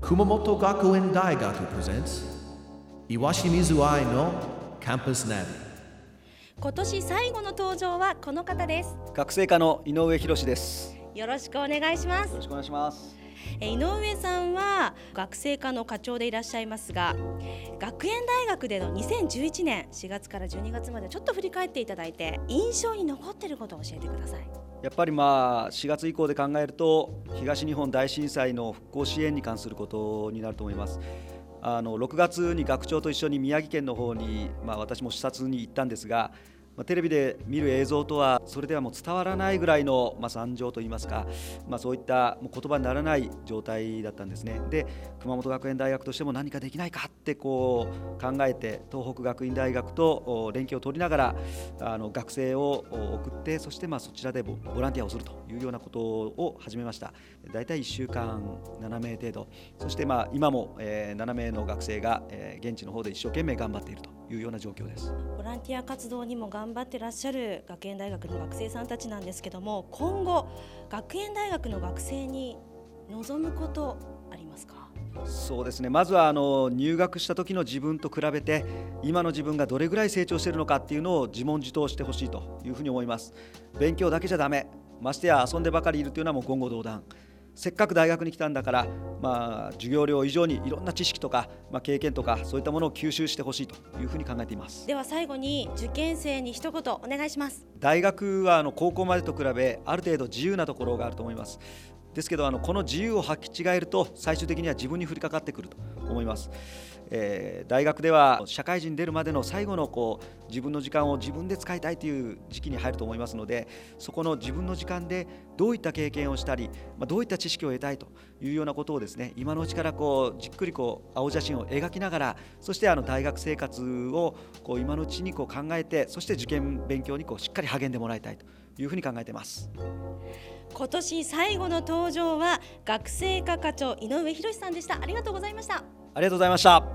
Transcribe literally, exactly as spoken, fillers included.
熊本学園大学 presents 岩清水愛のキャンパスナビ。 今年最後の登場はこの方です。 学生課の井上博です。 よろしくお願いします。 よろしくお願いします。 井上さんは学生課の課長でいらっしゃいますが、学園大学でのにせんじゅういちねんしがつからじゅうにがつまでちょっと振り返っていただいて、印象に残っていることを教えてください。 やっぱりまあしがつ以降で考えると、東日本大震災の復興支援に関することになると思います。あのろくがつに学長と一緒に宮城県の方に、まあ、私も視察に行ったんですが、まあ、テレビで見る映像とはそれではもう伝わらないぐらいの、まあ、惨状といいますか、まあ、そういったもう言葉にならない状態だったんですね。で、熊本学園大学としても何かできないかってこう考えて、東北学院大学と連携を取りながらあの学生を送って、そしてまあそちらでボランティアをするというようなことを始めました。だいたいいっしゅうかんななめい程度、そしてまあ今もななめいの学生が現地の方で一生懸命頑張っているというような状況です。 ボランティア活動にも頑張ってらっしゃる学園大学の学生さんたちなんですけども、今後学園大学の学生に望むことありますか？ そうですね、まずはあの入学した時の自分と比べて、今の自分がどれぐらい成長しているのかっていうのを自問自答してほしいというふうに思います。勉強だけじゃダメ、ましてや遊んでばかりいるというのはもう言語道断。せっかく大学に来たんだから、まあ、授業料以上にいろんな知識とか、まあ、経験とかそういったものを吸収してほしいというふうに考えています。 では最後に受験生に一言お願いします。 大学はあの高校までと比べある程度自由なところがあると思います。ですけどあのこの自由を履き違えると最終的には自分に降りかかってくると思います。えー、大学では社会人に出るまでの最後のこう自分の時間を自分で使いたいという時期に入ると思いますので、そこの自分の時間でどういった経験をしたり、まあ、どういった知識を得たいというようなことをですね、今のうちからこうじっくりこう青写真を描きながら、そしてあの大学生活をこう今のうちにこう考えて、そして受験勉強にこうしっかり励んでもらいたいというふうに考えています。 今年最後の登場は学生課課長井上博さんでした。ありがとうございました。 ありがとうございました。